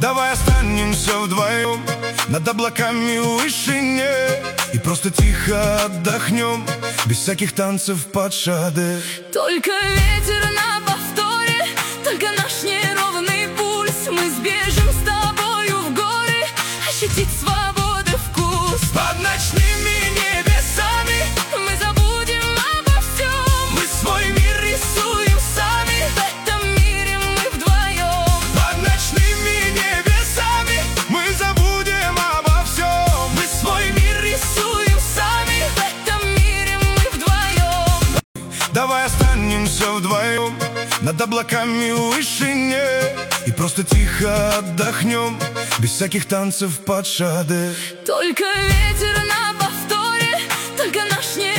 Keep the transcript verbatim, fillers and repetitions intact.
Давай останемся вдвоем над облаками в вышине и просто тихо отдохнем, без всяких танцев под шаде. Только ветер на повторе, только наш неровный пульс. Мы сбежим с тобою в горы, ощутить свободы вкус. Под ночными небесами мы забудем обо всем. мы свой мир рисуем сами. В этом мире мы вдвоем. Под ночными небесами мы забудем обо всем. Мы свой мир рисуем сами. В этом мире мы вдвоем. Давай останемся вдвоем над облаками в вышине и просто тихо отдохнем, без всяких танцев под шаде. Только ветер на повторе, только наш не